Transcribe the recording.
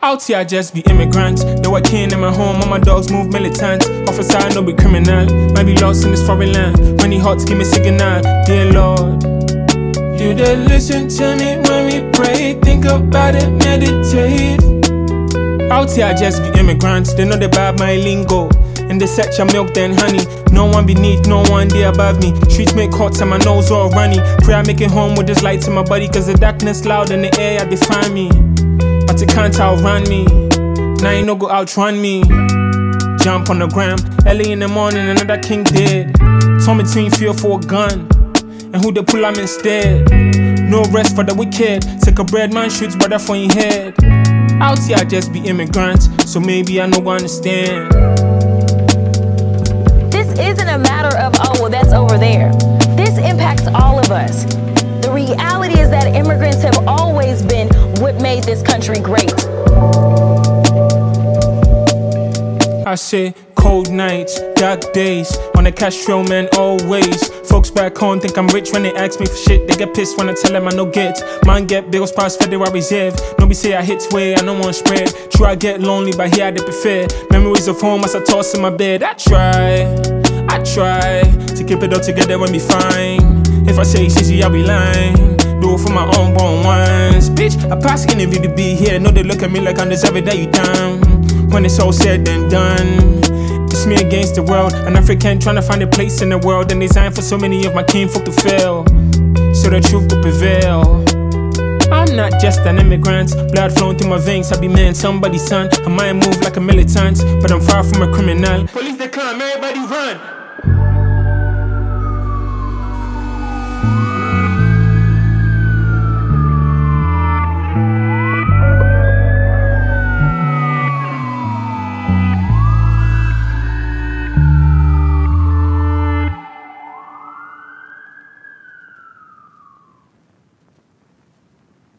Out here, I just be immigrants. Though I can't in my home, all my dogs move militant. Officer, I no be criminal. Might be lost in this foreign land. When he hot, give me signal. Dear Lord, you did listen to me when we pray. Think about it, meditate. Out here, I just be immigrants. They know they bad my lingo. And they set your milk, then honey. No one beneath, no one there above me. Streets make hot and my nose all runny. Pray I make it home with this light in my body. Cause the darkness loud and the air, I define me. But it can't outrun me. Now you no go outrun me. Jump on the gram. Early in the morning, another king dead. Torn between fear for a gun and who they pull am instead. No rest for the wicked. Take a bread man shoots brother for your head. Out here I just be immigrant. So maybe I no go understand. This isn't a matter of, oh, well, that's over there. This impacts all of us. The reality is that immigrants have always been what made this country great. I say cold nights, dark days, on the cash trail, man, always. Folks back home think I'm rich when they ask me for shit. They get pissed when I tell them I no get. Man get bills past Federal Reserve. Nobody say I hit way, I no want spread. True, I get lonely, but here I prefer. Memories of home as I toss in my bed. I try to keep it all together when we fine. If I say it's easy, I'll be lying. Do it for my own born ones. Bitch, I pass interview to be here. Know they look at me like I'm deserving that you down. When it's all said and done, it's me against the world. An African trying to find a place in the world. And designed for so many of my kinfolk to fail, so the truth could prevail. I'm not just an immigrant. Blood flowing through my veins. I be man, somebody's son. I might move like a militant, but I'm far from a criminal. Police they come, everybody run.